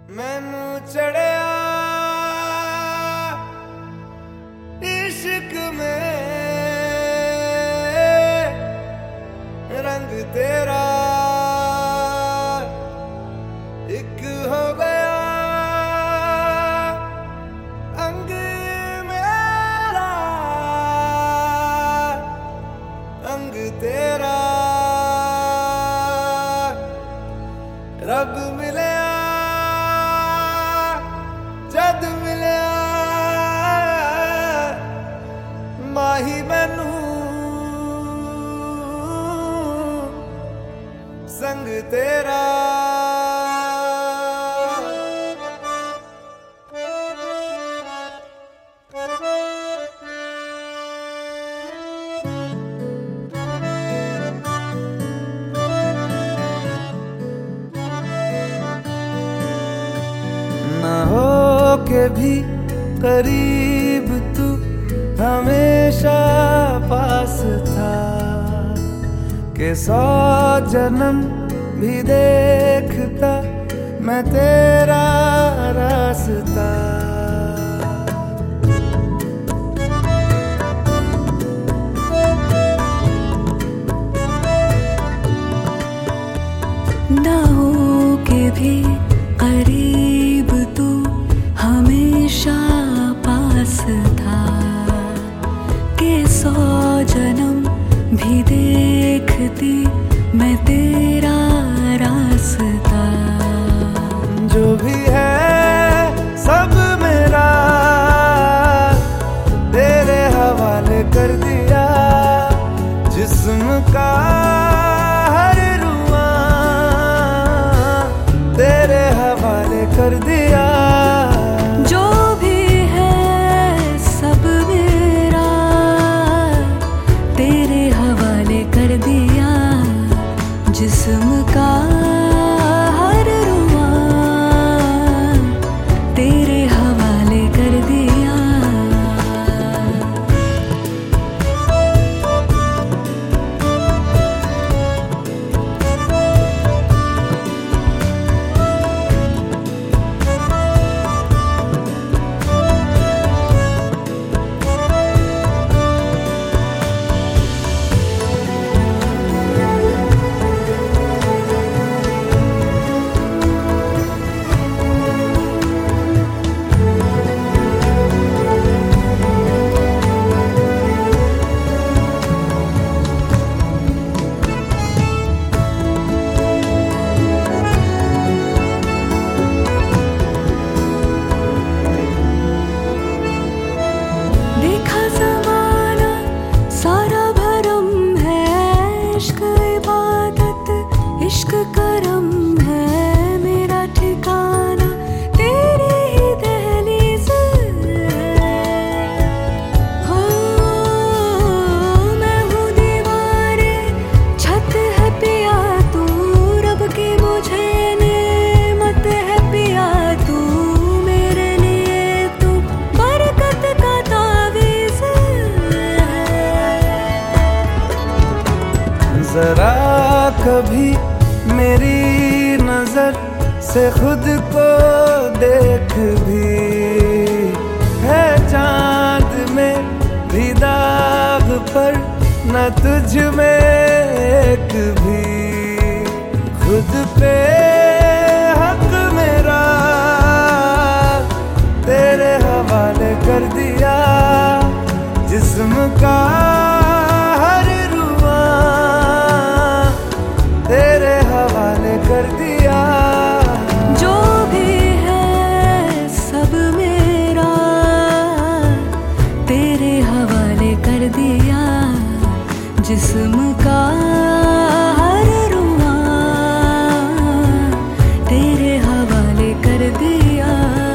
मैनू चढ़िया इश्क में रंग तेरा एक हो गया अंग मेरा अंग तेरा रब मिले जद मिलिया माही मैनू संग तेरा ना हो के भी करीब तू हमेशा पास था के 100 जन्म भी देखता मैं तेरा रास्ता। ना हो के भी करीब तू हमेशा पास था के 100 जन्म भी देखती मैं तेरा रास्ता। जो भी है सब मेरा तेरे हवाले कर दिया जिस्म का हर रुआ तेरे हवाले कर दिया। जो भी है सब मेरा तेरे हवाले कर दिया जिस्म का हर रुआ तेरे हवाले कर दिया। इश्क करम है मेरा ठिकाना तेरी ही दहलीज हो। मैं हूँ दीवारे छत है पिया तू रब की मुझे नेमत है पिया तू मेरे लिए तू बरकत का तावीज़ है। जरा कभी मेरी नजर से खुद को देख भी है चांद में भी दाग पर न तुझ में एक भी खुद पे हक मेरा तेरे हवाले कर दिया जिस्म का हर रुआ तेरे हवाले कर दिया। जो भी है सब मेरा तेरे हवाले कर दिया जिस्म का हर रुआ तेरे हवाले कर दिया।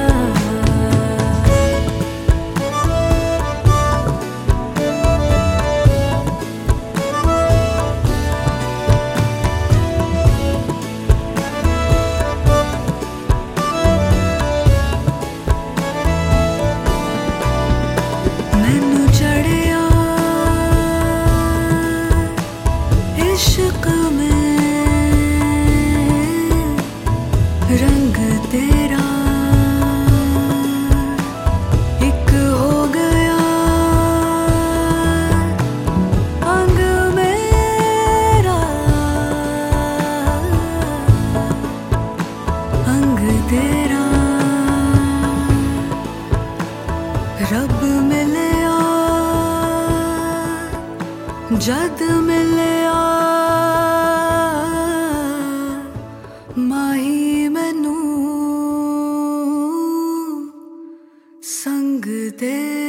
मैनू चढ़िया इश्क में रंग तेरा जद मिलिया माही मैनू संग दे।